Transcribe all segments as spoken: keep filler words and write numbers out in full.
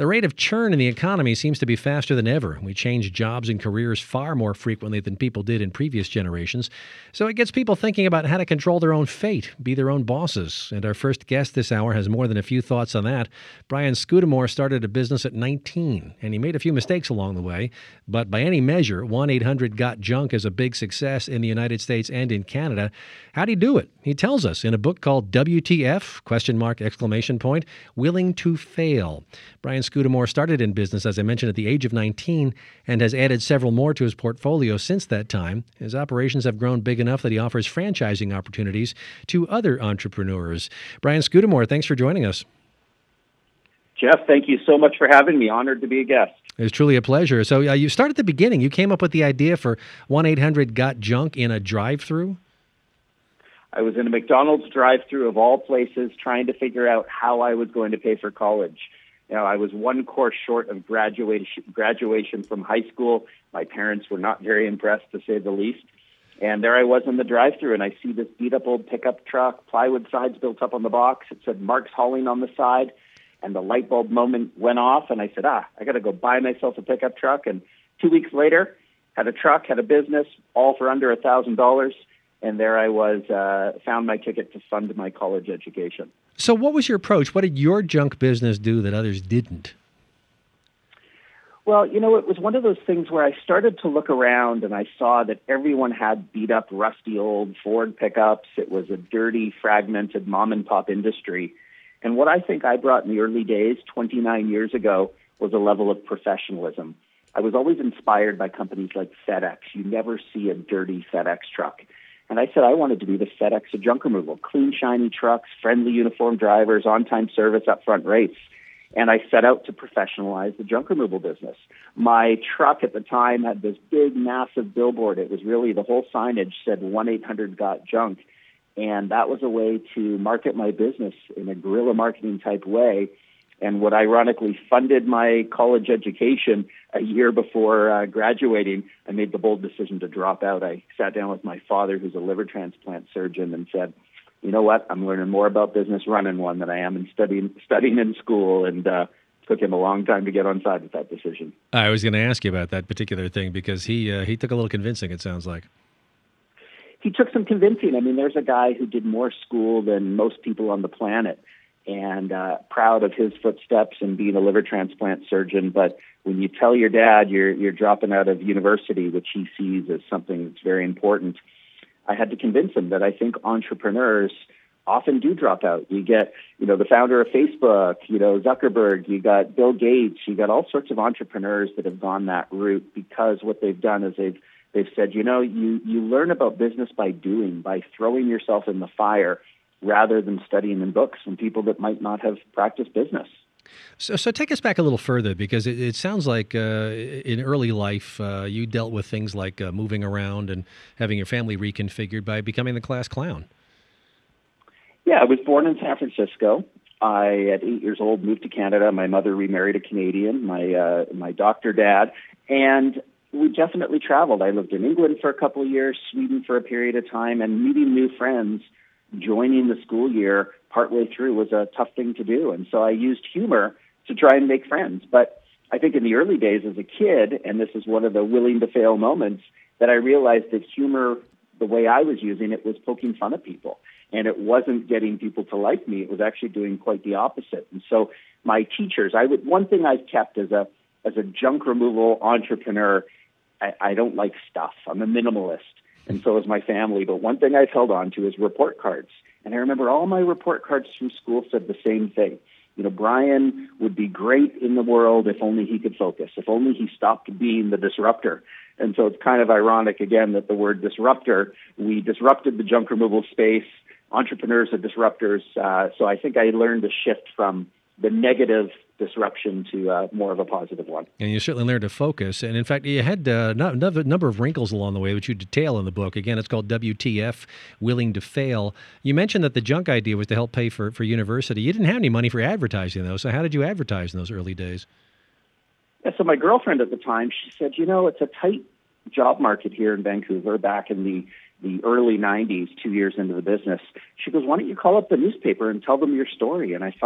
The rate of churn in the economy seems to be faster than ever. We change jobs and careers far more frequently than people did in previous generations. So it gets people thinking about how to control their own fate, be their own bosses. And our first guest this hour has more than a few thoughts on that. Brian Scudamore started a business at nineteen, and he made a few mistakes along the way. But by any measure, one eight hundred got junk is a big success in the United States and in Canada. How'd he do it? He tells us in a book called W T F, question mark, exclamation point, Willing to Fail. Brian Scudamore started in business, as I mentioned, at the age of nineteen and has added several more to his portfolio since that time. His operations have grown big enough that he offers franchising opportunities to other entrepreneurs. Brian Scudamore, thanks for joining us. Jeff, thank you so much for having me. Honored to be a guest. It's truly a pleasure. So uh, you started at the beginning. You came up with the idea for one eight hundred got junk in a drive-through? I was in a McDonald's drive-through of all places trying to figure out how I was going to pay for college. You know, I was one course short of graduation, graduation from high school. My parents were not very impressed, to say the least. And there I was in the drive-through, and I see this beat-up old pickup truck, plywood sides built up on the box. It said Mark's Hauling on the side, and the light bulb moment went off, and I said, ah, I got to go buy myself a pickup truck. And two weeks later, had a truck, had a business, all for under one thousand dollars. And there I was, uh, found my ticket to fund my college education. So what was your approach? What did your junk business do that others didn't? Well, you know, it was one of those things where I started to look around and I saw that everyone had beat up, rusty old Ford pickups. It was a dirty, fragmented mom and pop industry. And what I think I brought in the early days, twenty-nine years ago, was a level of professionalism. I was always inspired by companies like FedEx. You never see a dirty FedEx truck. And I said I wanted to be the FedEx of junk removal, clean, shiny trucks, friendly uniformed drivers, on-time service, upfront rates. And I set out to professionalize the junk removal business. My truck at the time had this big, massive billboard. It was really, the whole signage said one eight hundred got junk. And that was a way to market my business in a guerrilla marketing type way. And what ironically funded my college education a year before uh, graduating, I made the bold decision to drop out. I sat down with my father, who's a liver transplant surgeon, and said, you know what, I'm learning more about business running one than I am in studying, studying in school. And uh, it took him a long time to get on side with that decision. I was going to ask you about that particular thing because he uh, he took a little convincing, it sounds like. He took some convincing. I mean, there's a guy who did more school than most people on the planet, and uh, proud of his footsteps and being a liver transplant surgeon. But when you tell your dad you're you're dropping out of university, which he sees as something that's very important, I had to convince him that I think entrepreneurs often do drop out. You get, you know, the founder of Facebook, you know, Zuckerberg, you got Bill Gates, you got all sorts of entrepreneurs that have gone that route because what they've done is they've they've said, you know, you you learn about business by doing, by throwing yourself in the fire, rather than studying in books from people that might not have practiced business. So, so take us back a little further, because it, it sounds like uh, in early life uh, you dealt with things like uh, moving around and having your family reconfigured by becoming the class clown. Yeah, I was born in San Francisco. I, at eight years old, moved to Canada. My mother remarried a Canadian, my uh, my doctor dad, and we definitely traveled. I lived in England for a couple of years, Sweden for a period of time, and meeting new friends. Joining the school year partway through was a tough thing to do. And so I used humor to try and make friends. But I think in the early days as a kid, and this is one of the willing to fail moments, that I realized that humor, the way I was using it, was poking fun at people. And it wasn't getting people to like me. It was actually doing quite the opposite. And so my teachers, I would, one thing I've kept as a, as a junk removal entrepreneur, I, I don't like stuff. I'm a minimalist. And so is my family. But one thing I've held on to is report cards. And I remember all my report cards from school said the same thing. You know, Brian would be great in the world if only he could focus, if only he stopped being the disruptor. And so it's kind of ironic, again, that the word disruptor, we disrupted the junk removal space. Entrepreneurs are disruptors. Uh, so I think I learned to shift from the negative disruption to uh, more of a positive one. And you certainly learned to focus. And in fact, you had uh, a number of wrinkles along the way, which you detail in the book. Again, it's called W T F, Willing to Fail. You mentioned that the junk idea was to help pay for, for university. You didn't have any money for advertising, though. So how did you advertise in those early days? Yeah, so my girlfriend at the time, she said, you know, it's a tight job market here in Vancouver back in the the early nineties, two years into the business. She goes, why don't you call up the newspaper and tell them your story? And I thought,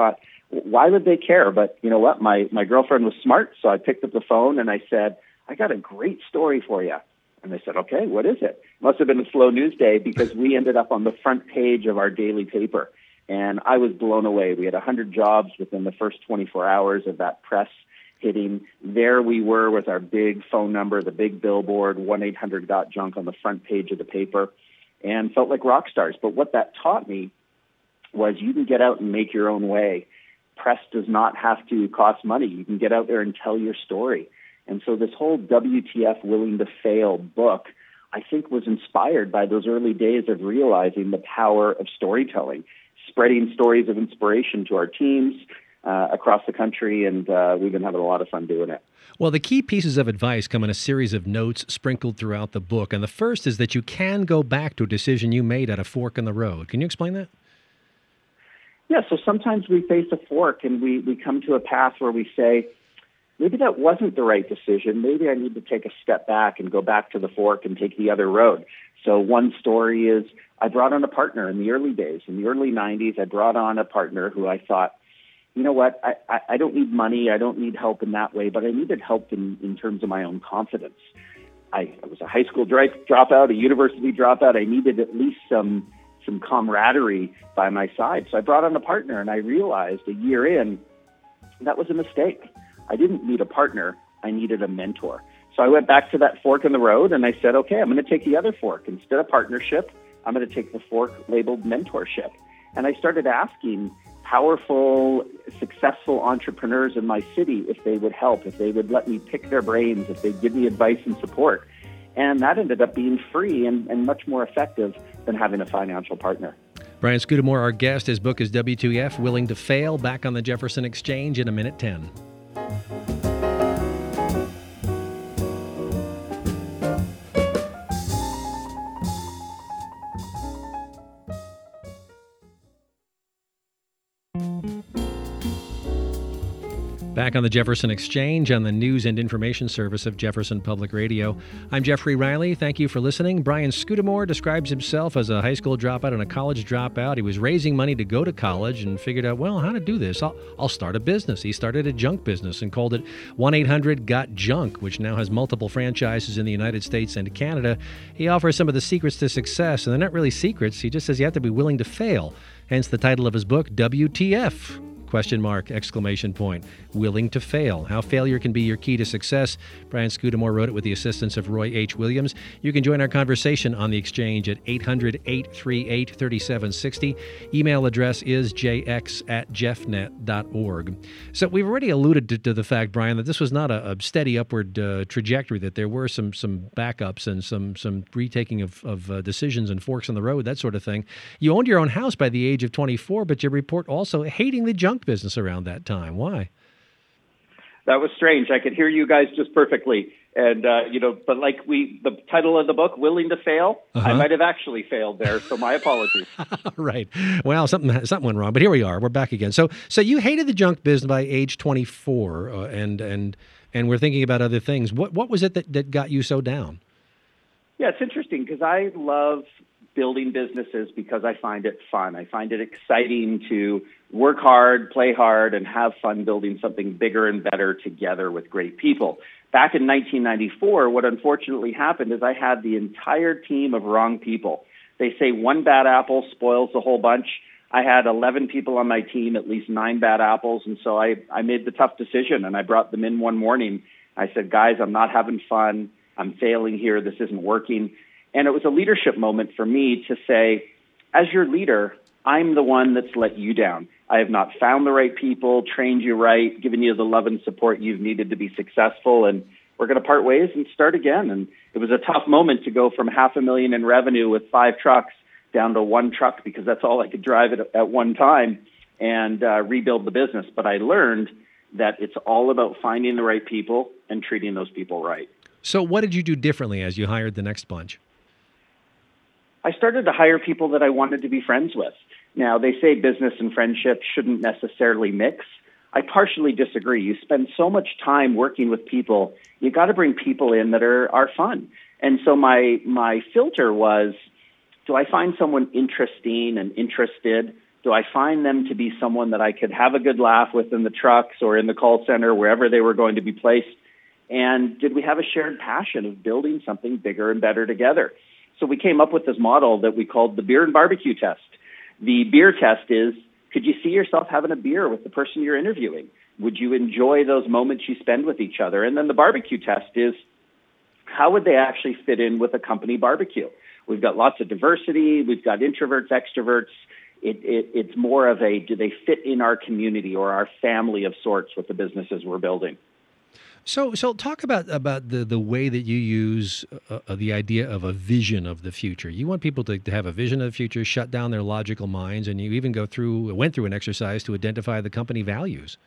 why would they care? But you know what? My, my girlfriend was smart, so I picked up the phone and I said, I got a great story for you. And they said, okay, what is it? Must have been a slow news day because we ended up on the front page of our daily paper. And I was blown away. We had one hundred jobs within the first twenty-four hours of that press hitting. There we were with our big phone number, the big billboard, one eight hundred got junk on the front page of the paper, and felt like rock stars. But what that taught me was you can get out and make your own way. Press does not have to cost money. You can get out there and tell your story. And so this whole W T F Willing to Fail book, I think, was inspired by those early days of realizing the power of storytelling, spreading stories of inspiration to our teams uh, across the country, and uh, we've been having a lot of fun doing it. Well, the key pieces of advice come in a series of notes sprinkled throughout the book, and the first is that you can go back to a decision you made at a fork in the road. Can you explain that? Yeah, so sometimes we face a fork and we, we come to a path where we say, maybe that wasn't the right decision. Maybe I need to take a step back and go back to the fork and take the other road. So one story is I brought on a partner in the early days. In the early nineties, I brought on a partner who I thought, you know what, I, I, I don't need money. I don't need help in that way, but I needed help in, in terms of my own confidence. I, I was a high school dry, dropout, a university dropout. I needed at least some some camaraderie by my side. So I brought on a partner, and I realized a year in, that was a mistake. I didn't need a partner. I needed a mentor. So I went back to that fork in the road, and I said, okay, I'm going to take the other fork. Instead of partnership, I'm going to take the fork labeled mentorship. And I started asking powerful, successful entrepreneurs in my city if they would help, if they would let me pick their brains, if they'd give me advice and support. And that ended up being free and, and much more effective than having a financial partner. Brian Scudamore, our guest. His book is W T F, Willing to Fail, back on the Jefferson Exchange in a minute ten. Back on the Jefferson Exchange on the news and information service of Jefferson Public Radio. I'm Jeffrey Riley. Thank you for listening. Brian Scudamore describes himself as a high school dropout and a college dropout. He was raising money to go to college and figured out, well, how to do this? I'll, I'll start a business. He started a junk business and called it one eight hundred got junk, which now has multiple franchises in the United States and Canada. He offers some of the secrets to success, and they're not really secrets. He just says you have to be willing to fail. Hence the title of his book, W T F. Question mark, exclamation point. Willing to fail. How failure can be your key to success. Brian Scudamore wrote it with the assistance of Roy H. Williams. You can join our conversation on the Exchange at eight hundred, eight three eight, three seven six zero. Email address is j x at jeffnet dot org. So we've already alluded to, to the fact, Brian, that this was not a, a steady upward uh, trajectory, that there were some some backups and some some retaking of, of uh, decisions and forks in the road, that sort of thing. You owned your own house by the age of twenty-four, but you report also hating the junk business around that time. Why? That was strange. I could hear you guys just perfectly. And, uh, you know, but like we, the title of the book, Willing to Fail, uh-huh. I might have actually failed there. So my apologies. Right. Well, something something went wrong, but here we are. We're back again. So so you hated the junk business by age twenty-four, uh, and and and we're thinking about other things. What what was it that, that got you so down? Yeah, it's interesting because I love building businesses because I find it fun. I find it exciting to work hard, play hard, and have fun building something bigger and better together with great people. Back in nineteen ninety-four, what unfortunately happened is I had the entire team of wrong people. They say one bad apple spoils the whole bunch. I had eleven people on my team, at least nine bad apples, and so I, I made the tough decision, and I brought them in one morning. I said, guys, I'm not having fun. I'm failing here. This isn't working. And it was a leadership moment for me to say, as your leader, I'm the one that's let you down. I have not found the right people, trained you right, given you the love and support you've needed to be successful, and we're going to part ways and start again. And it was a tough moment to go from half a million in revenue with five trucks down to one truck because that's all I could drive at, at one time and uh, rebuild the business. But I learned that it's all about finding the right people and treating those people right. So what did you do differently as you hired the next bunch? I started to hire people that I wanted to be friends with. Now, they say business and friendship shouldn't necessarily mix. I partially disagree. You spend so much time working with people, you got to bring people in that are, are fun. And so my my filter was, do I find someone interesting and interested? Do I find them to be someone that I could have a good laugh with in the trucks or in the call center, wherever they were going to be placed? And did we have a shared passion of building something bigger and better together? So we came up with this model that we called the beer and barbecue test. The beer test is, could you see yourself having a beer with the person you're interviewing? Would you enjoy those moments you spend with each other? And then the barbecue test is, how would they actually fit in with a company barbecue? We've got lots of diversity. We've got introverts, extroverts. It, it, it's more of a, do they fit in our community or our family of sorts with the businesses we're building? So, so talk about about the, the way that you use uh, uh, the idea of a vision of the future. You want people to, to have a vision of the future, shut down their logical minds, and you even go through went through an exercise to identify the company values.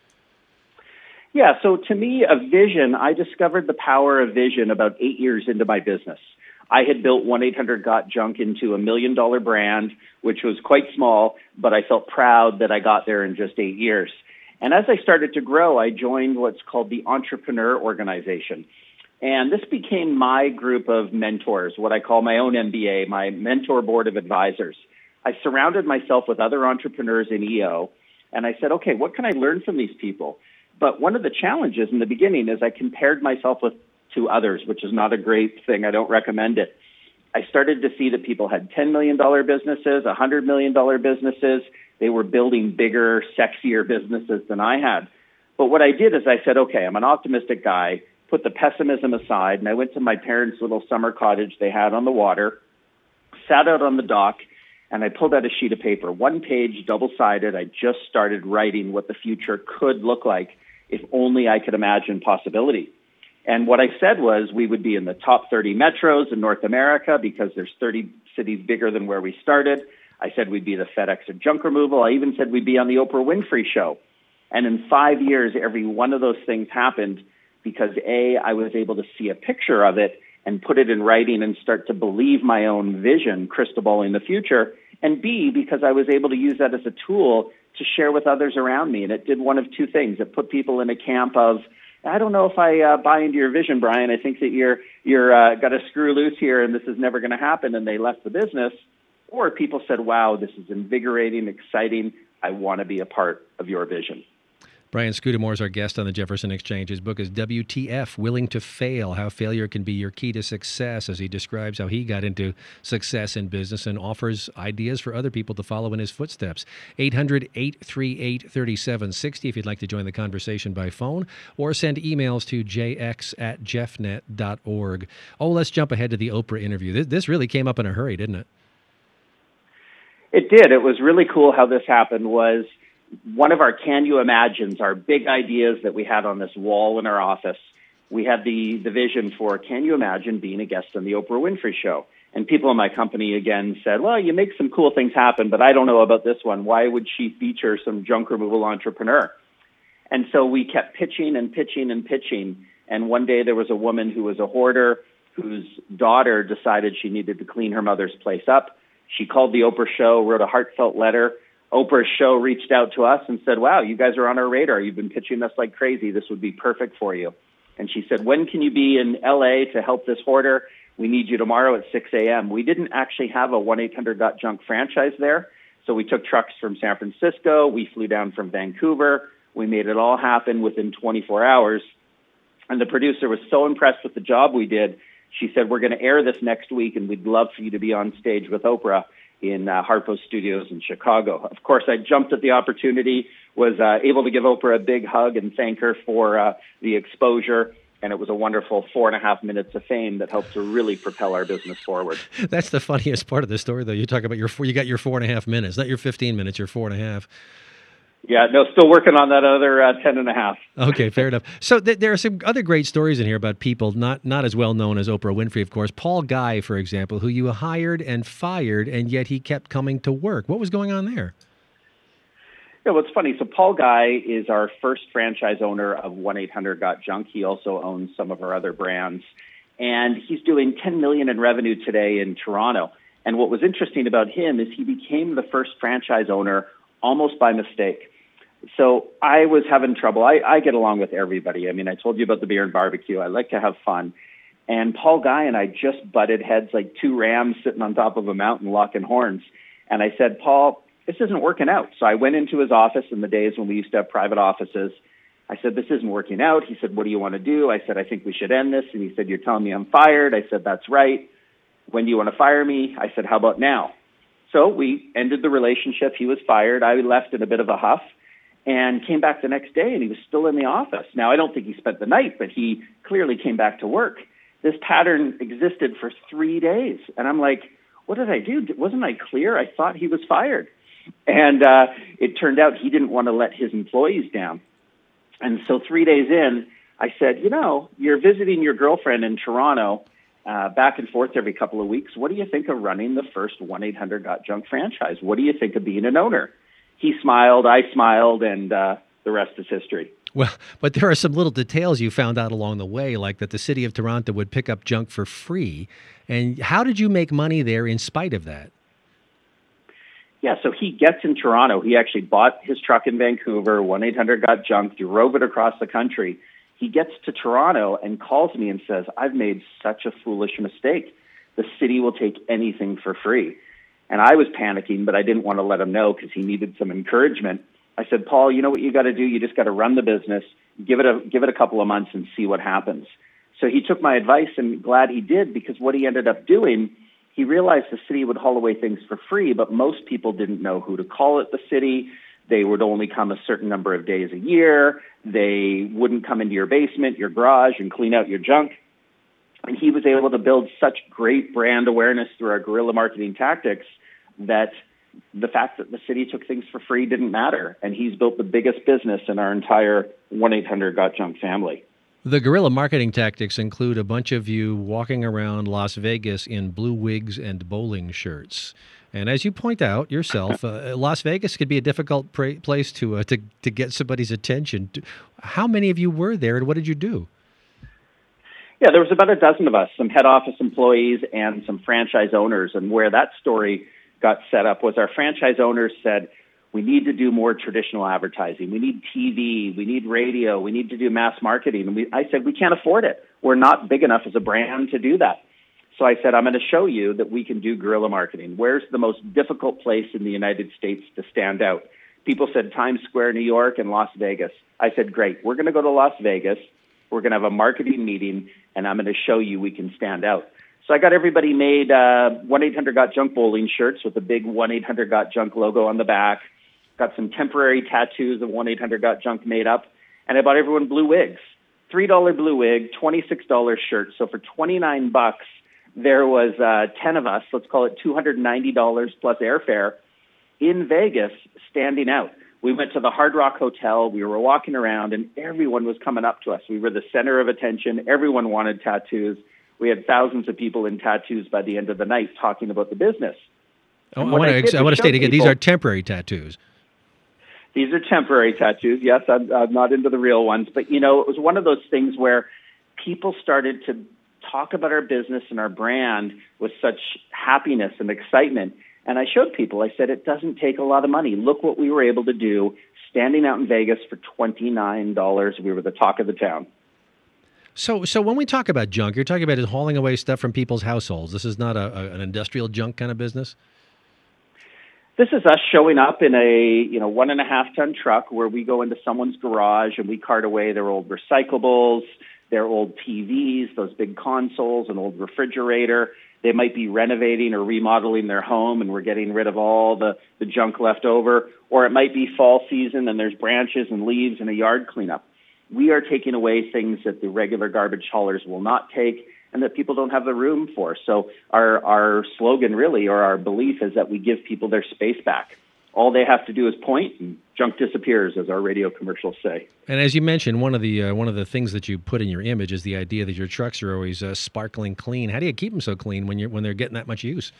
Yeah, so to me, a vision, I discovered the power of vision about eight years into my business. I had built one eight hundred got junk into a million dollar brand, which was quite small, but I felt proud that I got there in just eight years. And as I started to grow, I joined what's called the Entrepreneur Organization. And this became my group of mentors, what I call my own M B A, my mentor board of advisors. I surrounded myself with other entrepreneurs in E O, and I said, okay, what can I learn from these people? But one of the challenges in the beginning is I compared myself with to others, which is not a great thing. I don't recommend it. I started to see that people had ten million dollars businesses, one hundred million dollars businesses. They were building bigger, sexier businesses than I had. But what I did is I said, okay, I'm an optimistic guy, put the pessimism aside, and I went to my parents' little summer cottage they had on the water, sat out on the dock, and I pulled out a sheet of paper, one page, double-sided. I just started writing what the future could look like if only I could imagine possibility. And what I said was we would be in the top thirty metros in North America because there's thirty cities bigger than where we started. I said we'd be the FedEx of junk removal. I even said we'd be on the Oprah Winfrey Show. And in five years, every one of those things happened because, A, I was able to see a picture of it and put it in writing and start to believe my own vision, crystal balling the future. And B, because I was able to use that as a tool to share with others around me. And it did one of two things. It put people in a camp of, I don't know if I uh, buy into your vision, Brian. I think that you're you're uh, got a screw loose here and this is never going to happen. And they left the business. Or people said, wow, this is invigorating, exciting. I want to be a part of your vision. Brian Scudamore is our guest on the Jefferson Exchange. His book is W T F, Willing to Fail, How Failure Can Be Your Key to Success, as he describes how he got into success in business and offers ideas for other people to follow in his footsteps. eight hundred, eight three eight, three seven six zero if you'd like to join the conversation by phone, or send emails to j x at jeffnet dot org. Oh, let's jump ahead to the Oprah interview. This, this really came up in a hurry, didn't it? It did. It was really cool how this happened. Was one of our Can You Imagines, our big ideas that we had on this wall in our office. We had the, the vision for, can you imagine being a guest on the Oprah Winfrey Show? And people in my company, again, said, well, you make some cool things happen, but I don't know about this one. Why would she feature some junk removal entrepreneur? And so we kept pitching and pitching and pitching. And one day there was a woman who was a hoarder whose daughter decided she needed to clean her mother's place up. She called the Oprah Show, wrote a heartfelt letter. Oprah's Show reached out to us and said, wow, you guys are on our radar. You've been pitching us like crazy. This would be perfect for you. And she said, when can you be in L A to help this hoarder? We need you tomorrow at six a.m. We didn't actually have a one eight hundred got junk franchise there. So we took trucks from San Francisco. We flew down from Vancouver. We made it all happen within twenty-four hours. And the producer was so impressed with the job we did. She said, we're going to air this next week, and we'd love for you to be on stage with Oprah in uh, Harpo Studios in Chicago. Of course, I jumped at the opportunity, was uh, able to give Oprah a big hug and thank her for uh, the exposure. And it was a wonderful four and a half minutes of fame that helped to really propel our business forward. That's the funniest part of the story, though. You talk about your four, you got your four and a half minutes, not your fifteen minutes, your four and a half. Yeah, no, still working on that other uh, ten and a half. Okay, fair enough. So th- there are some other great stories in here about people not, not as well known as Oprah Winfrey, of course. Paul Guy, for example, who you hired and fired, and yet he kept coming to work. What was going on there? Yeah, well, it's funny. So Paul Guy is our first franchise owner of one eight hundred got junk. He also owns some of our other brands. And he's doing ten million dollars in revenue today in Toronto. And what was interesting about him is he became the first franchise owner almost by mistake. So I was having trouble. I, I get along with everybody. I mean, I told you about the beer and barbecue. I like to have fun. And Paul Guy and I just butted heads like two rams sitting on top of a mountain locking horns. And I said, Paul, this isn't working out. So I went into his office in the days when we used to have private offices. I said, this isn't working out. He said, what do you want to do? I said, I think we should end this. And he said, you're telling me I'm fired? I said, that's right. When do you want to fire me? I said, how about now? So we ended the relationship. He was fired. I left in a bit of a huff and came back the next day, and he was still in the office. Now, I don't think he spent the night, but he clearly came back to work. This pattern existed for three days. And I'm like, what did I do? Wasn't I clear? I thought he was fired. And uh, it turned out he didn't want to let his employees down. And so three days in, I said, you know, you're visiting your girlfriend in Toronto uh, back and forth every couple of weeks. What do you think of running the first one eight hundred got junk franchise? What do you think of being an owner? He smiled, I smiled, and uh, the rest is history. Well, but there are some little details you found out along the way, like that the city of Toronto would pick up junk for free. And how did you make money there in spite of that? Yeah, so he gets in Toronto. He actually bought his truck in Vancouver, one eight hundred got junk, drove it across the country. He gets to Toronto and calls me and says, I've made such a foolish mistake. The city will take anything for free. And I was panicking, but I didn't want to let him know because he needed some encouragement. I said, Paul, you know what you got to do? You just got to run the business, give it a give it a couple of months and see what happens. So he took my advice, and glad he did, because what he ended up doing, he realized the city would haul away things for free, but most people didn't know who to call at the city. They would only come a certain number of days a year. They wouldn't come into your basement, your garage, and clean out your junk. And he was able to build such great brand awareness through our guerrilla marketing tactics that the fact that the city took things for free didn't matter. And he's built the biggest business in our entire one eight hundred got junk family. The guerrilla marketing tactics include a bunch of you walking around Las Vegas in blue wigs and bowling shirts. And as you point out yourself, uh, Las Vegas could be a difficult pra- place to, uh, to to get somebody's attention. How many of you were there, and what did you do? Yeah, there was about a dozen of us, some head office employees and some franchise owners. And where that story got set up was our franchise owners said, we need to do more traditional advertising. We need T V. We need radio. We need to do mass marketing. And we, I said, we can't afford it. We're not big enough as a brand to do that. So I said, I'm going to show you that we can do guerrilla marketing. Where's the most difficult place in the United States to stand out? People said Times Square, New York, and Las Vegas. I said, great. We're going to go to Las Vegas. We're going to have a marketing meeting, and I'm going to show you we can stand out. So I got everybody made uh, one eight hundred got junk bowling shirts with the big one eight hundred got junk logo on the back. Got some temporary tattoos of one eight hundred got junk made up. And I bought everyone blue wigs. three dollar blue wig, twenty-six dollar shirt. So for twenty-nine bucks, there was uh, ten of us, let's call it two hundred ninety dollars plus airfare, in Vegas standing out. We went to the Hard Rock Hotel. We were walking around, and everyone was coming up to us. We were the center of attention. Everyone wanted tattoos. We had thousands of people in tattoos by the end of the night talking about the business. Oh, I want to I want to state again, these are temporary tattoos. These are temporary tattoos. Yes, I'm, I'm not into the real ones. But, you know, it was one of those things where people started to talk about our business and our brand with such happiness and excitement. And I showed people, I said, it doesn't take a lot of money. Look what we were able to do standing out in Vegas for twenty-nine dollars. We were the talk of the town. So so when we talk about junk, you're talking about is hauling away stuff from people's households. This is not a, a, an industrial junk kind of business? This is us showing up in a, you know, one and a half ton truck where we go into someone's garage and we cart away their old recyclables, their old T Vs, those big consoles, an old refrigerator. They might be renovating or remodeling their home, and we're getting rid of all the, the junk left over. Or it might be fall season and there's branches and leaves and a yard cleanup. We are taking away things that the regular garbage haulers will not take and that people don't have the room for. So our, our slogan really, or our belief, is that we give people their space back. All they have to do is point, and junk disappears, as our radio commercials say. And as you mentioned, one of the uh, one of the things that you put in your image is the idea that your trucks are always uh, sparkling clean. How do you keep them so clean when you're when they're getting that much use?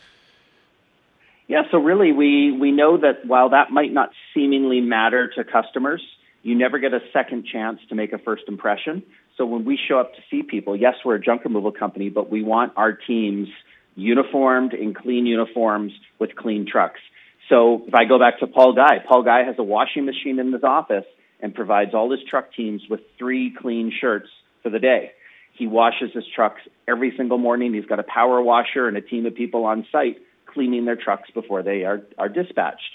Yeah, so really we we know that while that might not seemingly matter to customers, you never get a second chance to make a first impression. So when we show up to see people, yes, we're a junk removal company, but we want our teams uniformed in clean uniforms with clean trucks. So if I go back to Paul Guy, Paul Guy has a washing machine in his office and provides all his truck teams with three clean shirts for the day. He washes his trucks every single morning. He's got a power washer and a team of people on site cleaning their trucks before they are, are dispatched.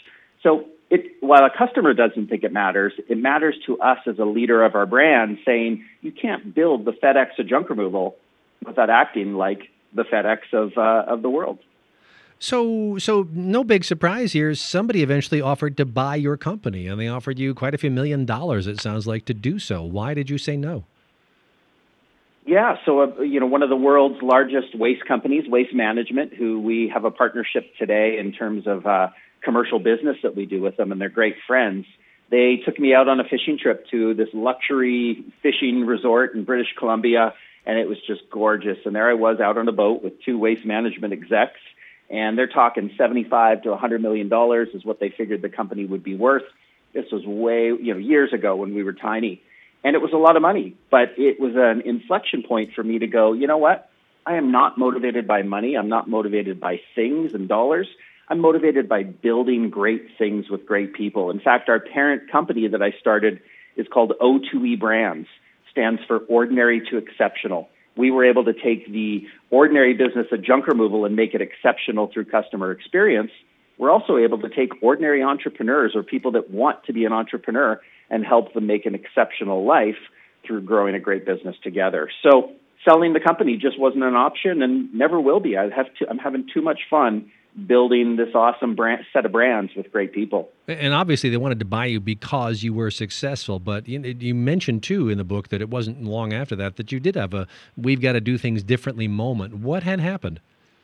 So it, while a customer doesn't think it matters, it matters to us as a leader of our brand saying, you can't build the FedEx of junk removal without acting like the FedEx of uh, of the world. So, so no big surprise here. Somebody eventually offered to buy your company, and they offered you quite a few million dollars, it sounds like, to do so. Why did you say no? Yeah, so uh, you know, one of the world's largest waste companies, Waste Management, who we have a partnership today in terms of uh, commercial business that we do with them, and they're great friends. They took me out on a fishing trip to this luxury fishing resort in British Columbia, and it was just gorgeous. And there I was out on a boat with two Waste Management execs, and they're talking seventy-five to one hundred million dollars is what they figured the company would be worth. This was way, you know, years ago when we were tiny. And it was a lot of money, but it was an inflection point for me to go, you know what? I am not motivated by money. I'm not motivated by things and dollars. I'm motivated by building great things with great people. In fact, our parent company that I started is called O two E Brands, stands for Ordinary to Exceptional. We were able to take the ordinary business of junk removal and make it exceptional through customer experience. We're also able to take ordinary entrepreneurs or people that want to be an entrepreneur and help them make an exceptional life through growing a great business together. So selling the company just wasn't an option and never will be. I have to, I'm having too much fun building this awesome brand, set of brands with great people. And obviously they wanted to buy you because you were successful. But you, you mentioned, too, in the book that it wasn't long after that that you did have a we've got to do things differently moment. What had happened?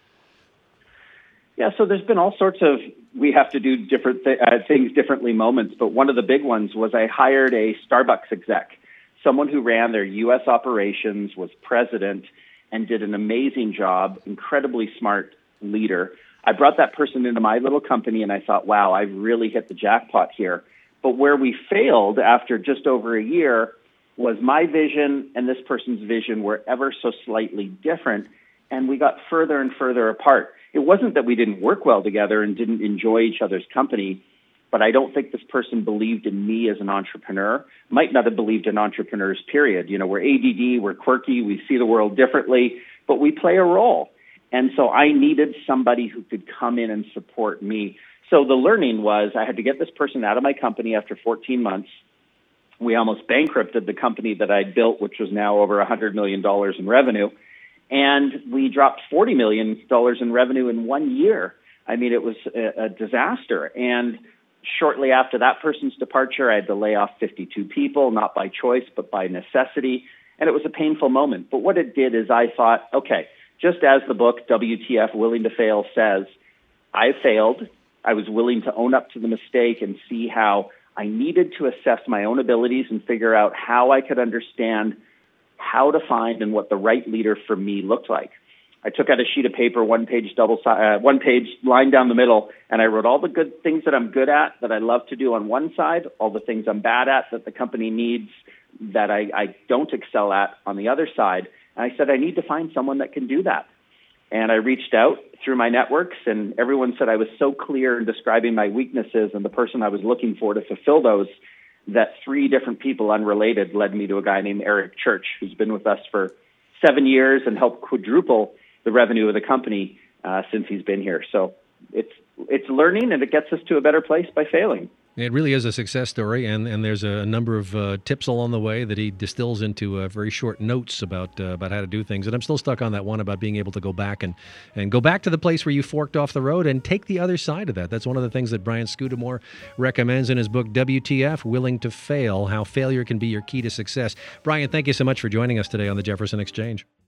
Yeah, so there's been all sorts of we have to do different th- uh, things differently moments, but one of the big ones was I hired a Starbucks exec, someone who ran their U S operations, was president, and did an amazing job, incredibly smart leader. I brought that person into my little company, and I thought, wow, I've really hit the jackpot here. But where we failed after just over a year was my vision and this person's vision were ever so slightly different, and we got further and further apart. It wasn't that we didn't work well together and didn't enjoy each other's company, but I don't think this person believed in me as an entrepreneur, might not have believed in entrepreneurs, period. You know, we're A D D, we're quirky, we see the world differently, but we play a role. And so I needed somebody who could come in and support me. So the learning was I had to get this person out of my company after fourteen months. We almost bankrupted the company that I'd built, which was now over one hundred million dollars in revenue. And we dropped forty million dollars in revenue in one year. I mean, it was a, a disaster. And shortly after that person's departure, I had to lay off fifty-two people, not by choice, but by necessity. And it was a painful moment. But what it did is I thought, okay, just as the book W T F, Willing to Fail, says, I failed. I was willing to own up to the mistake and see how I needed to assess my own abilities and figure out how I could understand how to find and what the right leader for me looked like. I took out a sheet of paper, one page double, uh, one page line down the middle, and I wrote all the good things that I'm good at, that I love to do on one side, all the things I'm bad at that the company needs that I, I don't excel at on the other side. And I said, I need to find someone that can do that. And I reached out through my networks, and everyone said I was so clear in describing my weaknesses and the person I was looking for to fulfill those, that three different people unrelated led me to a guy named Eric Church, who's been with us for seven years and helped quadruple the revenue of the company uh, since he's been here. So it's it's learning, and it gets us to a better place by failing. It really is a success story, and, and there's a number of uh, tips along the way that he distills into uh, very short notes about uh, about how to do things. And I'm still stuck on that one about being able to go back and, and go back to the place where you forked off the road and take the other side of that. That's one of the things that Brian Scudamore recommends in his book, W T F, Willing to Fail, How Failure Can Be Your Key to Success. Brian, thank you so much for joining us today on the Jefferson Exchange.